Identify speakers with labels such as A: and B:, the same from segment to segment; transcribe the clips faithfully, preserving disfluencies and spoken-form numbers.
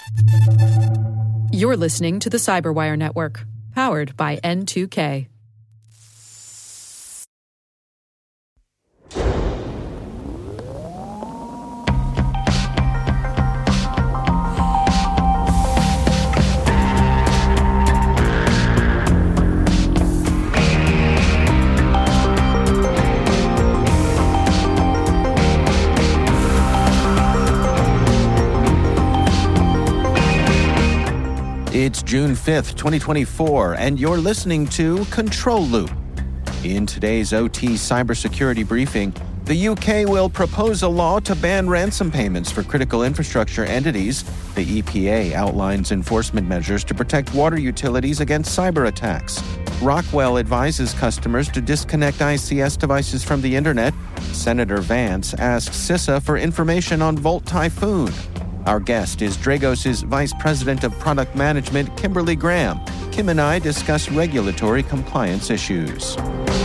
A: You're listening to the Cyberwire Network, powered by N two K.
B: It's June fifth, twenty twenty-four, and you're listening to Control Loop. In today's O T cybersecurity briefing, the U K will propose a law to ban ransom payments for critical infrastructure entities. The E P A outlines enforcement measures to protect water utilities against cyber attacks. Rockwell advises customers to disconnect I C S devices from the internet. Senator Vance asks CISA for information on Volt Typhoon. Our guest is Dragos' Vice President of Product Management, Kimberly Graham. Kim and I discuss regulatory compliance issues.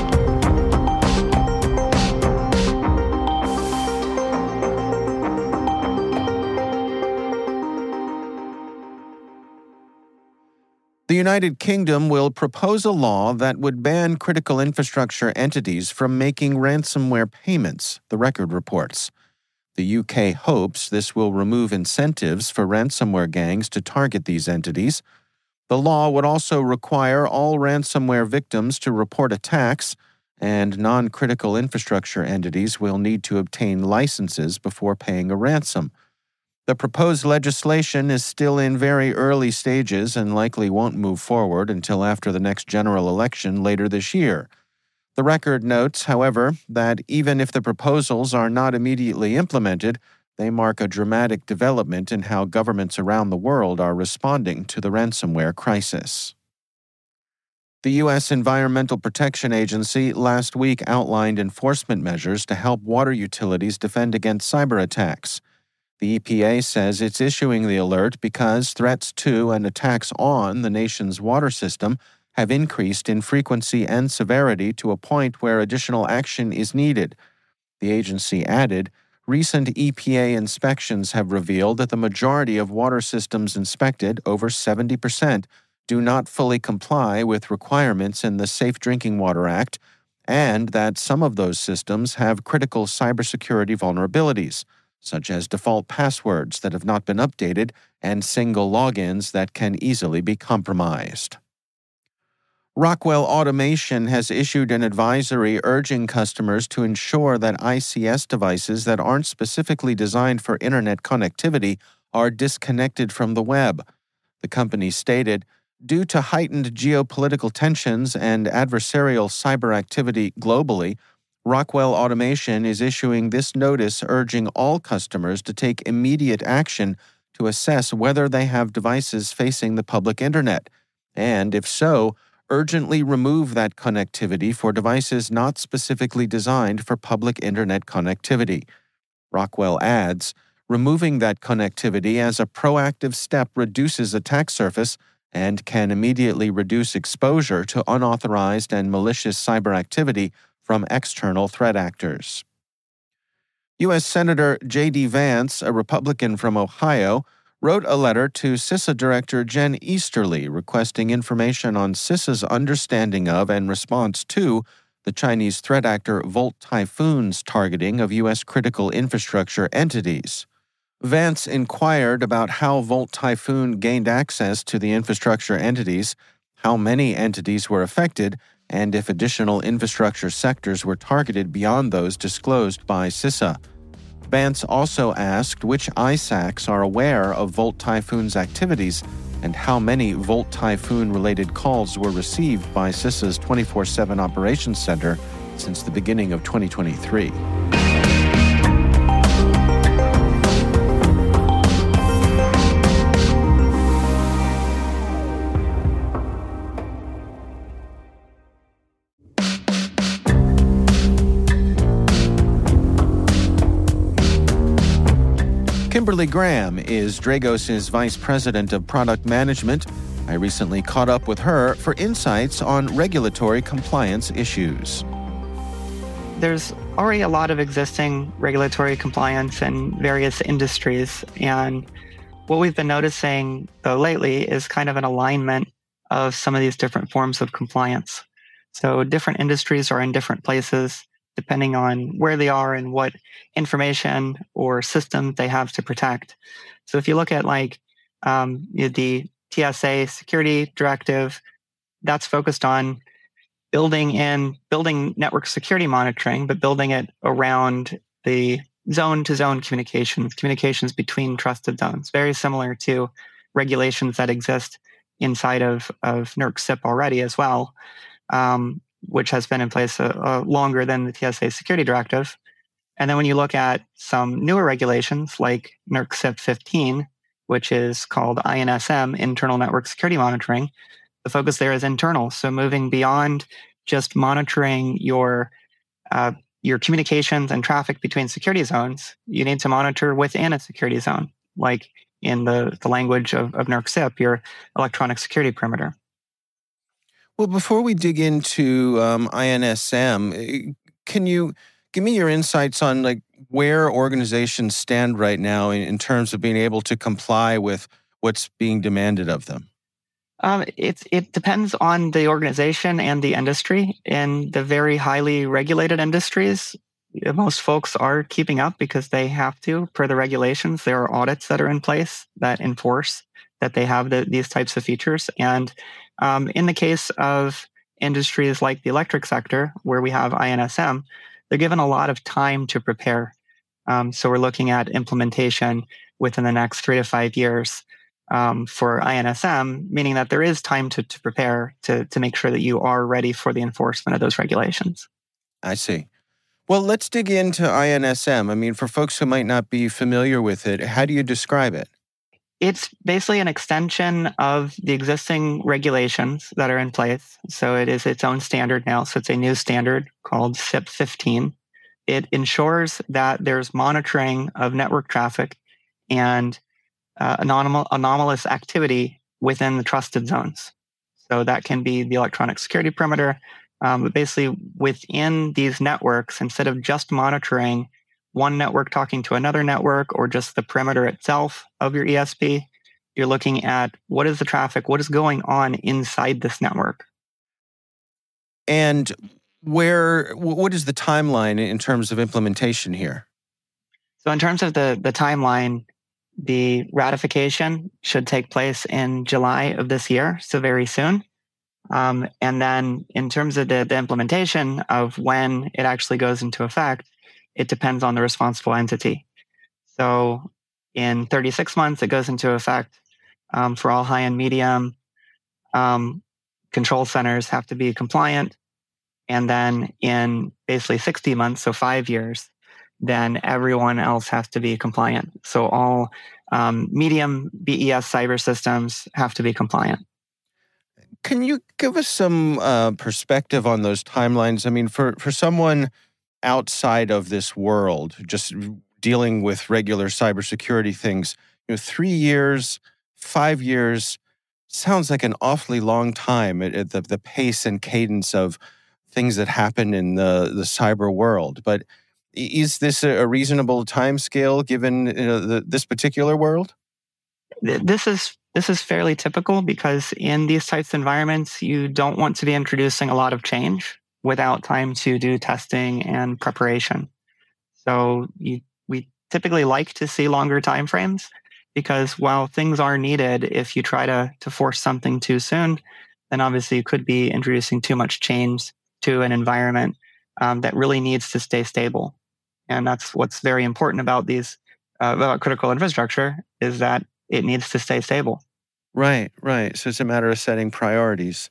B: The United Kingdom will propose a law that would ban critical infrastructure entities from making ransomware payments, the Record reports. The U K hopes this will remove incentives for ransomware gangs to target these entities. The law would also require all ransomware victims to report attacks, and non-critical infrastructure entities will need to obtain licenses before paying a ransom. The proposed legislation is still in very early stages and likely won't move forward until after the next general election later this year. The Record notes, however, that even if the proposals are not immediately implemented, they mark a dramatic development in how governments around the world are responding to the ransomware crisis. The U S Environmental Protection Agency last week outlined enforcement measures to help water utilities defend against cyber attacks. The E P A says it's issuing the alert because threats to and attacks on the nation's water system have increased in frequency and severity to a point where additional action is needed. The agency added, recent E P A inspections have revealed that the majority of water systems inspected, over seventy percent, do not fully comply with requirements in the Safe Drinking Water Act, and that some of those systems have critical cybersecurity vulnerabilities, such as default passwords that have not been updated and single logins that can easily be compromised. Rockwell Automation has issued an advisory urging customers to ensure that I C S devices that aren't specifically designed for internet connectivity are disconnected from the web. The company stated, due to heightened geopolitical tensions and adversarial cyber activity globally, Rockwell Automation is issuing this notice urging all customers to take immediate action to assess whether they have devices facing the public internet, and if so, urgently remove that connectivity for devices not specifically designed for public internet connectivity. Rockwell adds, removing that connectivity as a proactive step reduces attack surface and can immediately reduce exposure to unauthorized and malicious cyber activity from external threat actors. U S Senator J D Vance, a Republican from Ohio, wrote a letter to CISA Director Jen Easterly requesting information on CISA's understanding of and response to the Chinese threat actor Volt Typhoon's targeting of U S critical infrastructure entities. Vance inquired about how Volt Typhoon gained access to the infrastructure entities, how many entities were affected, and if additional infrastructure sectors were targeted beyond those disclosed by CISA. Vance also asked which I SACs are aware of Volt Typhoon's activities and how many Volt Typhoon-related calls were received by CISA's twenty-four seven Operations Center since the beginning of twenty twenty-three. Kimberly Graham is Dragos' Vice President of Product Management. I recently caught up with her for insights on regulatory compliance issues.
C: There's already a lot of existing regulatory compliance in various industries, and What we've been noticing, though, lately is kind of an alignment of some of these different forms of compliance. So different industries are in different places depending on where they are and what information or system they have to protect. So if you look at like um, the T S A security directive, that's focused on building in building network security monitoring, but building it around the zone-to-zone communications, communications between trusted zones, very similar to regulations that exist inside of, of NERC CIP already as well, um, which has been in place uh, uh, longer than the T S A security directive. And then when you look at some newer regulations like NERC CIP fifteen, which is called I N S M, Internal Network Security Monitoring, the focus there is internal. So moving beyond just monitoring your uh, your communications and traffic between security zones, you need to monitor within a security zone, like in the, the language of, of NERC CIP, your electronic security perimeter.
B: Well, before we dig into um, I N S M, can you give me your insights on like where organizations stand right now in, in terms of being able to comply with what's being demanded of them?
C: Um, it, it depends on the organization and the industry. In the very highly regulated industries, most folks are keeping up because they have to, per the regulations. There are audits that are in place that enforce that they have the, these types of features. And um, in the case of industries like the electric sector, where we have I N S M, they're given a lot of time to prepare. Um, so we're looking at implementation within the next three to five years um, for I N S M, meaning that there is time to, to prepare to, to make sure that you are ready for the enforcement of those regulations.
B: I see. Well, let's dig into I N S M. I mean, for folks who might not be familiar with it, how do you describe it?
C: It's basically an extension of the existing regulations that are in place. So it is its own standard now. So it's a new standard called CIP fifteen. It ensures that there's monitoring of network traffic and uh, anomal- anomalous activity within the trusted zones. So that can be the electronic security perimeter. Um, but basically, within these networks, instead of just monitoring one network talking to another network or just the perimeter itself of your E S P, you're looking at what is the traffic, what is going on inside this network.
B: And where, what is the timeline in terms of implementation here?
C: So in terms of the, the timeline, the ratification should take place in July of this year, so very soon. Um, and then in terms of the, the implementation of when it actually goes into effect, it depends on the responsible entity. So in thirty-six months, it goes into effect um, for all high and medium. Um, control centers have to be compliant. And then in basically sixty months, so five years, then everyone else has to be compliant. So all um, medium B E S cyber systems have to be compliant.
B: Can you give us some uh, perspective on those timelines? I mean, for, for someone outside of this world, just dealing with regular cybersecurity things, you know, three years, five years, sounds like an awfully long time at, at the, the pace and cadence of things that happen in the, the cyber world. But is this a reasonable time scale given you know, the, this particular world?
C: This is this is fairly typical because in these types of environments, you don't want to be introducing a lot of change without time to do testing and preparation. So you, we typically like to see longer timeframes because while things are needed, if you try to, to force something too soon, then obviously you could be introducing too much change to an environment um, that really needs to stay stable. And that's what's very important about these uh, about critical infrastructure is that it needs to stay stable.
B: Right, right. So it's a matter of setting priorities.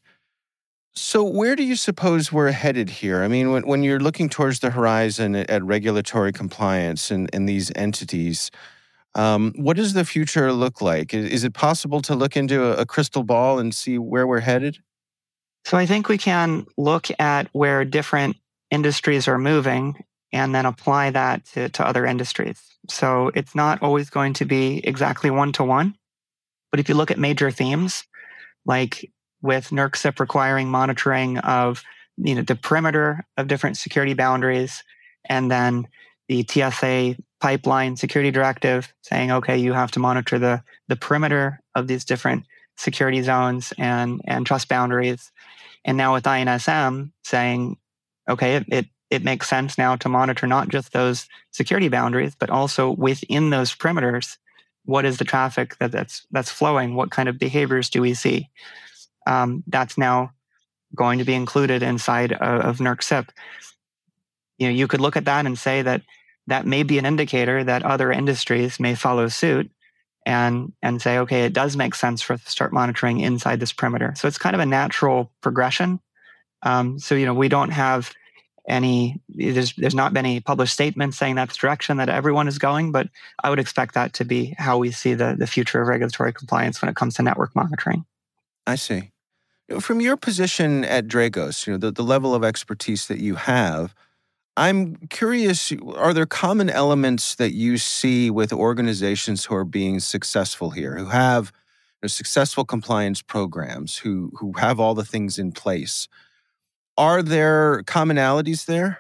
B: So where do you suppose we're headed here? I mean, when, when you're looking towards the horizon at, at regulatory compliance and, and these entities, um, what does the future look like? Is, is it possible to look into a, a crystal ball and see where we're headed?
C: So I think we can look at where different industries are moving and then apply that to, to other industries. So it's not always going to be exactly one-to-one. But if you look at major themes, like with NERC CIP requiring monitoring of you know, the perimeter of different security boundaries, and then the T S A pipeline security directive saying, okay, you have to monitor the, the perimeter of these different security zones and, and trust boundaries. And now with I N S M saying, okay, it, it, it makes sense now to monitor not just those security boundaries, but also within those perimeters, what is the traffic that, that's, that's flowing? What kind of behaviors do we see? Um, that's now going to be included inside of, of NERC-CIP. You know, you could look at that and say that that may be an indicator that other industries may follow suit and, and say, okay, it does make sense for us to start monitoring inside this perimeter. So it's kind of a natural progression. Um, so, you know, we don't have any, there's, there's not been any published statements saying that's the direction that everyone is going, but I would expect that to be how we see the, the future of regulatory compliance when it comes to network monitoring.
B: I see. From your position at Dragos, you know, the, the level of expertise that you have, I'm curious, are there common elements that you see with organizations who are being successful here, who have you know, successful compliance programs, who who have all the things in place? Are there commonalities there?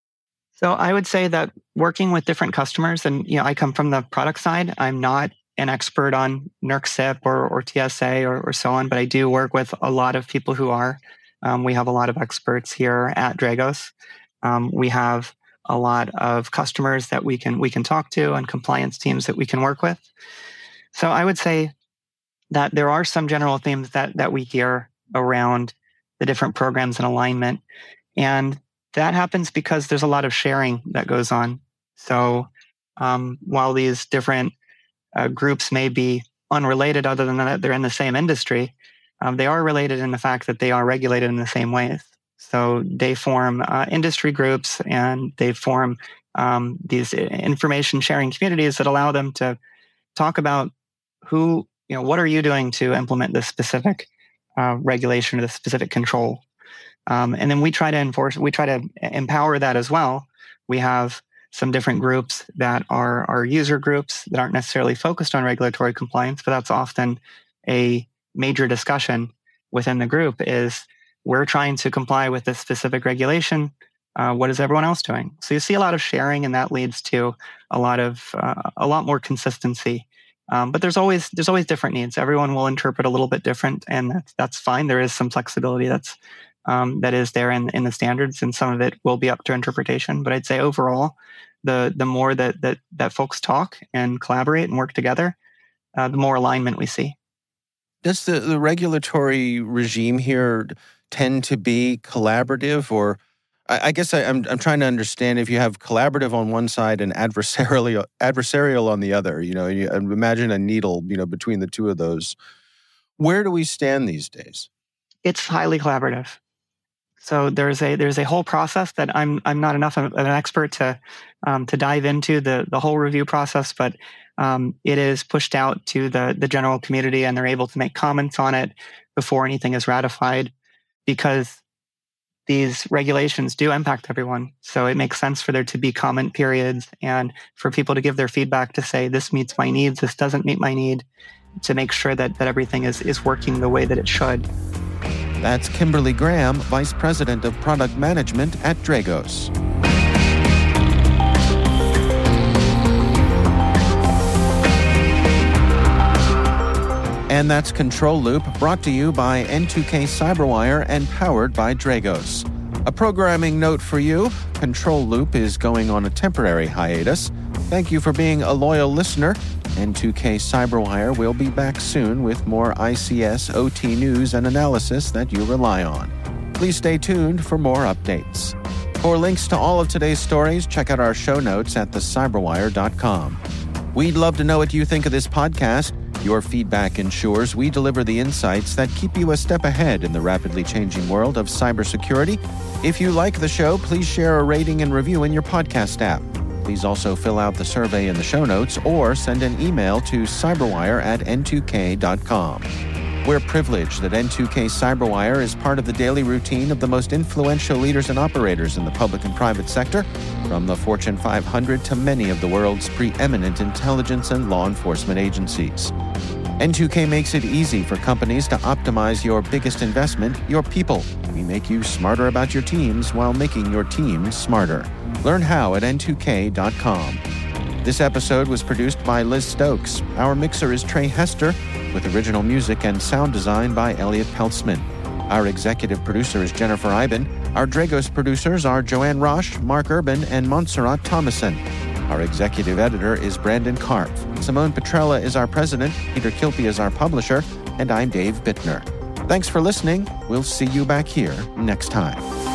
C: So I would say that working with different customers, and you know, I come from the product side, I'm not an expert on NERC-CIP or, or T S A or, or so on, but I do work with a lot of people who are. Um, we have a lot of experts here at Dragos. Um, we have a lot of customers that we can we can talk to and compliance teams that we can work with. So I would say that there are some general themes that that we hear around the different programs and alignment, and that happens because there's a lot of sharing that goes on. So um, while these different uh, groups may be unrelated, other than that they're in the same industry, um, they are related in the fact that they are regulated in the same ways. So they form uh, industry groups and they form um, these information sharing communities that allow them to talk about who, you know, what are you doing to implement this specific uh, regulation or this specific control. Um, and then we try to enforce, we try to empower that as well. We have some different groups that are, are user groups that aren't necessarily focused on regulatory compliance, but that's often a major discussion within the group is, we're trying to comply with this specific regulation. Uh, what is everyone else doing? So you see a lot of sharing, and that leads to a lot of uh, a lot more consistency. Um, but there's always there's always different needs. Everyone will interpret a little bit different, and that's that's fine. There is some flexibility that's um, that is there in in the standards, and some of it will be up to interpretation. But I'd say overall, the the more that that that folks talk and collaborate and work together, uh, the more alignment we see.
B: Does the, the regulatory regime here tend to be collaborative, or I, I guess I, I'm I'm trying to understand if you have collaborative on one side and adversarial adversarial on the other. You know, you imagine a needle, you know, between the two of those. Where do we stand these days?
C: It's highly collaborative. So there's a there's a whole process that I'm I'm not enough of an expert to um, to dive into the the whole review process, but um, it is pushed out to the the general community, and they're able to make comments on it before anything is ratified, because these regulations do impact everyone. So it makes sense for there to be comment periods and for people to give their feedback to say, this meets my needs, this doesn't meet my need, to make sure that, that everything is, is working the way that it should.
B: That's Kimberly Graham, Vice President of Product Management at Dragos. And that's Control Loop, brought to you by N two K Cyberwire and powered by Dragos. A programming note for you, Control Loop is going on a temporary hiatus. Thank you for being a loyal listener. N two K Cyberwire will be back soon with more I C S O T news and analysis that you rely on. Please stay tuned for more updates. For links to all of today's stories, check out our show notes at the cyberwire dot com. We'd love to know what you think of this podcast. Your feedback ensures we deliver the insights that keep you a step ahead in the rapidly changing world of cybersecurity. If you like the show, please share a rating and review in your podcast app. Please also fill out the survey in the show notes or send an email to cyberwire at n two k dot com. We're privileged that N two K Cyberwire is part of the daily routine of the most influential leaders and operators in the public and private sector, from the Fortune five hundred to many of the world's preeminent intelligence and law enforcement agencies. N two K makes it easy for companies to optimize your biggest investment, your people. We make you smarter about your teams while making your teams smarter. Learn how at n two k dot com. This episode was produced by Liz Stokes. Our mixer is Trey Hester, with original music and sound design by Elliot Peltzman. Our executive producer is Jennifer Iben. Our Dragos producers are Joanne Roche, Mark Urban, and Montserrat Thomason. Our executive editor is Brandon Karpf. Simone Petrella is our president, Peter Kilpie is our publisher, and I'm Dave Bittner. Thanks for listening. We'll see you back here next time.